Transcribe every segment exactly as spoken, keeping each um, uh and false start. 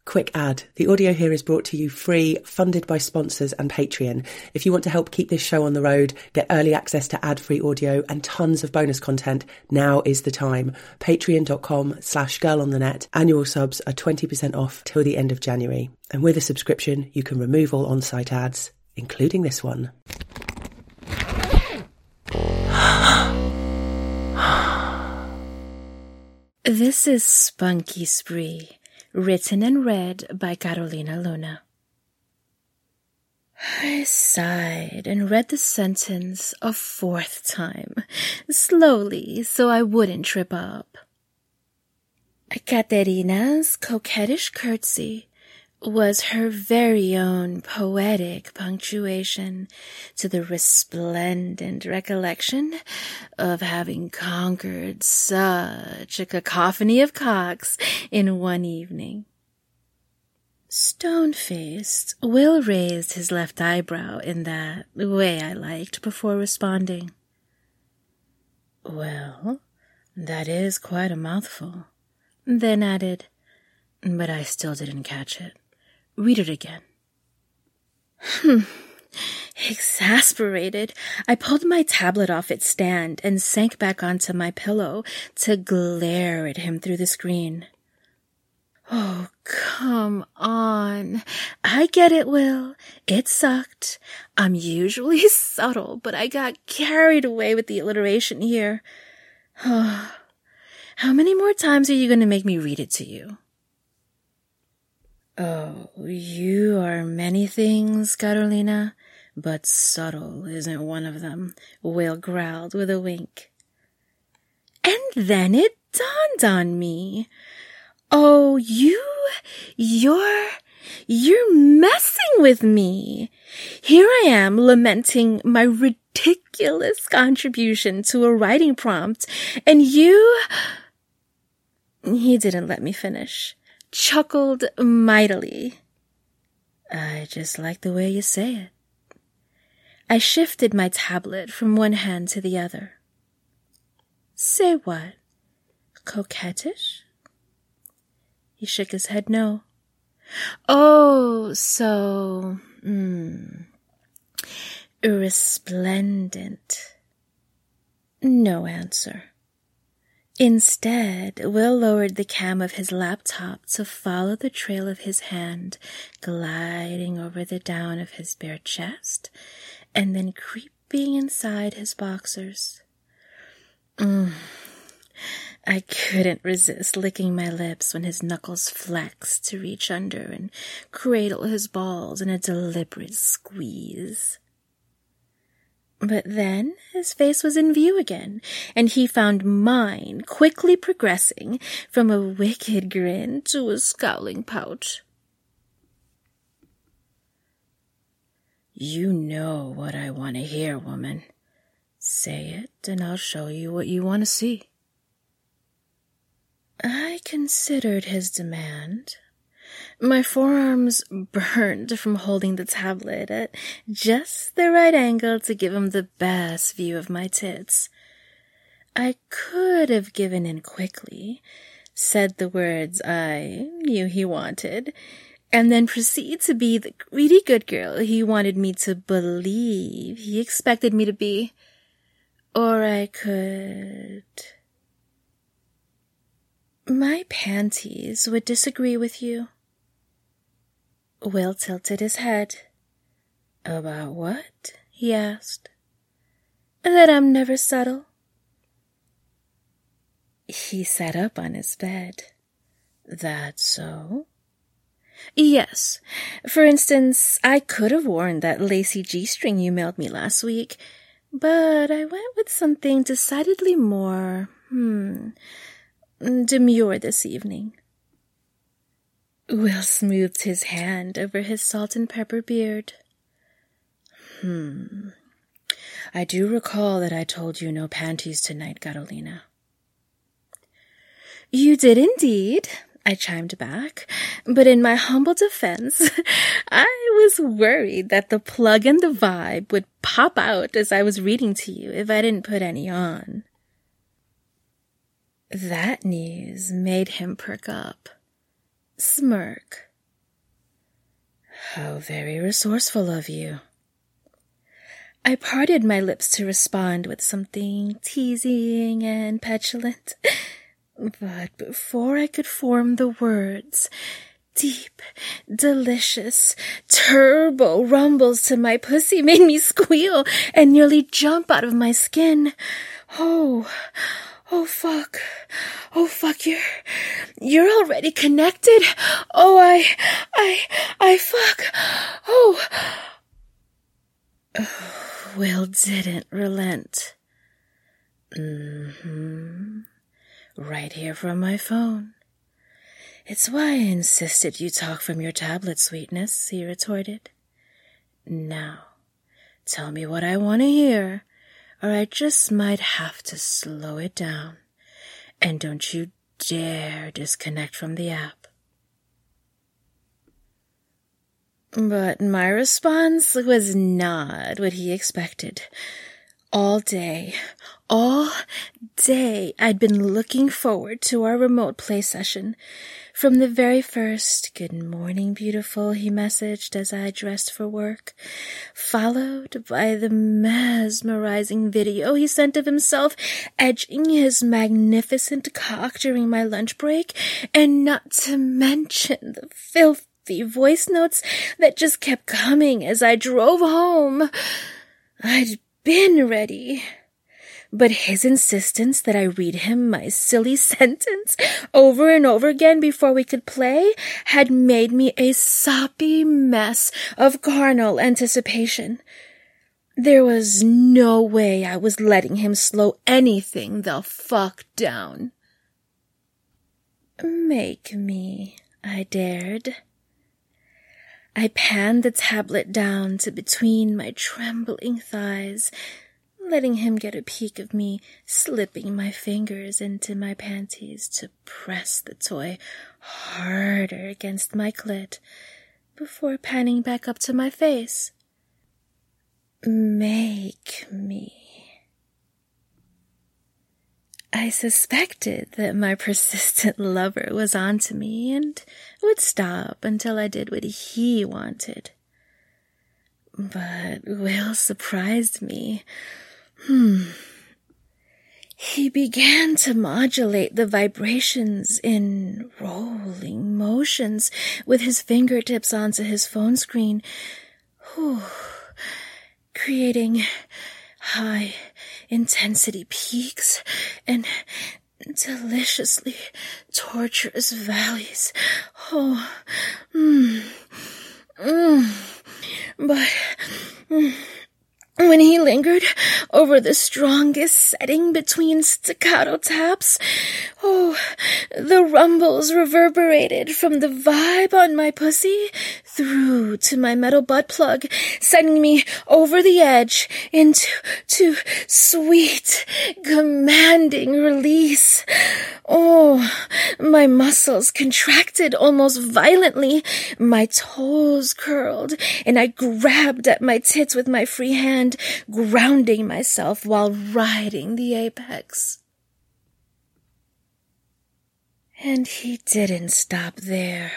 Quick ad. The audio here is brought to you free, funded by sponsors and Patreon. If you want to help keep this show on the road, get early access to ad-free audio and tons of bonus content, now is the time. Patreon.com slash girl on the net. Annual subs are twenty percent off till the end of January. And with a subscription, you can remove all on-site ads, including this one. This is Spunky Spree, written and read by Carolina Luna. I sighed and read the sentence a fourth time, slowly so I wouldn't trip up. Katerina's coquettish curtsy was her very own poetic punctuation to the resplendent recollection of having conquered such a cacophony of cocks in one evening. Stone-faced, Will raised his left eyebrow in that way I liked before responding. Well, that is quite a mouthful. Then added, but I still didn't catch it. Read it again. Hmm. Exasperated, I pulled my tablet off its stand and sank back onto my pillow to glare at him through the screen. Oh, come on. I get it, Will. It sucked. I'm usually subtle, but I got carried away with the alliteration here. Oh, how many more times are you going to make me read it to you? Oh, you are many things, Carolina, but subtle isn't one of them, Will growled with a wink. And then it dawned on me. Oh, you, you're, you're messing with me. Here I am lamenting my ridiculous contribution to a writing prompt, and you... He didn't let me finish. Chuckled mightily. I just like the way you say it. I shifted my tablet from one hand to the other. Say what? Coquettish? He shook his head no. Oh, so, mm, resplendent. No answer. Instead, Will lowered the cam of his laptop to follow the trail of his hand, gliding over the down of his bare chest, and then creeping inside his boxers. Mm. I couldn't resist licking my lips when his knuckles flexed to reach under and cradle his balls in a deliberate squeeze. But then his face was in view again, and he found mine quickly progressing from a wicked grin to a scowling pout. You know what I want to hear, woman. Say it, and I'll show you what you want to see. I considered his demand. My forearms burned from holding the tablet at just the right angle to give him the best view of my tits. I could have given in quickly, said the words I knew he wanted, and then proceed to be the greedy good girl he wanted me to believe he expected me to be. Or I could... My panties would disagree with you. Will tilted his head. About what? He asked. That I'm never subtle. He sat up on his bed. That so? Yes. For instance, I could have worn that lacy G-string you mailed me last week, but I went with something decidedly more, hmm, demure this evening. Will smoothed his hand over his salt and pepper beard. Hmm. I do recall that I told you no panties tonight, Carolina. You did indeed, I chimed back, but in my humble defense, I was worried that the plug and the vibe would pop out as I was reading to you if I didn't put any on. That news made him perk up, smirk, How very resourceful of you. I parted my lips to respond with something teasing and petulant. But before I could form the words, deep, delicious, turbo rumbles to my pussy made me squeal and nearly jump out of my skin. Oh, oh fuck. Oh fuck, you're, you're already connected. Oh, I, I, I fuck. Oh. Will didn't relent. Mm-hmm. Right here from my phone. It's why I insisted you talk from your tablet, sweetness, he retorted. Now, tell me what I want to hear, or I just might have to slow it down. And don't you dare disconnect from the app. But my response was not what he expected. All day, all day, I'd been looking forward to our remote play session. From the very first, "Good morning, beautiful," he messaged as I dressed for work, followed by the mesmerizing video he sent of himself edging his magnificent cock during my lunch break, and not to mention the filth the voice notes that just kept coming as I drove home. I'd been ready, but his insistence that I read him my silly sentence over and over again before we could play had made me a soppy mess of carnal anticipation. There was no way I was letting him slow anything the fuck down. "Make me," I dared. I panned the tablet down to between my trembling thighs, letting him get a peek of me slipping my fingers into my panties to press the toy harder against my clit before panning back up to my face. "Make me." I suspected that my persistent lover was onto me and would stop until I did what he wanted. But Will surprised me. Hmm. He began to modulate the vibrations in rolling motions with his fingertips onto his phone screen, whew, creating high-intensity peaks and deliciously torturous valleys. Oh, mm, mm, but mm, when he lingered over the strongest setting between staccato taps, oh, the rumbles reverberated from the vibe on my pussy through to my metal butt plug, sending me over the edge into to sweet, commanding release. Oh, my muscles contracted almost violently, my toes curled, and I grabbed at my tits with my free hand, grounding myself while riding the apex. And he didn't stop there.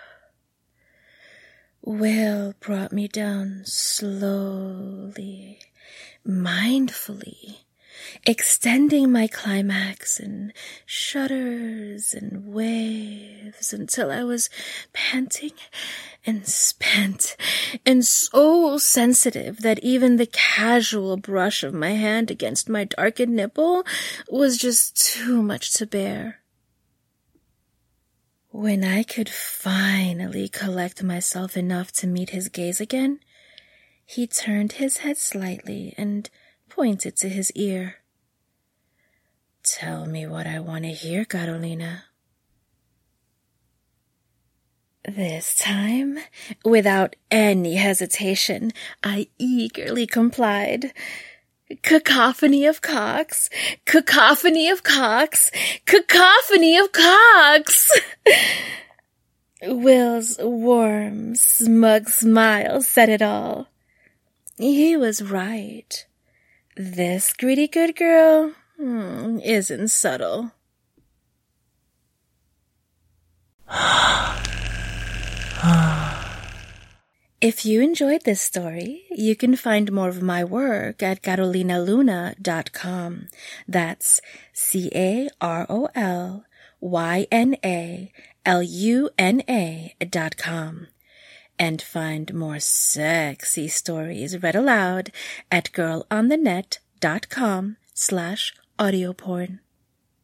Will brought me down slowly, mindfully, extending my climax in shudders and waves until I was panting and spent and so sensitive that even the casual brush of my hand against my darkened nipple was just too much to bear. When I could finally collect myself enough to meet his gaze again, he turned his head slightly and pointed to his ear. "Tell me what I want to hear, Carolina." This time, without any hesitation, I eagerly complied. Cacophony of cocks, cacophony of cocks, cacophony of cocks. Will's warm, smug smile said it all. He was right. This greedy good girl hmm, isn't subtle. If you enjoyed this story, you can find more of my work at carolina luna dot com. That's C A R O L Y N A L U N A dot com. And find more sexy stories read aloud at girl on the net dot com slash audio porn.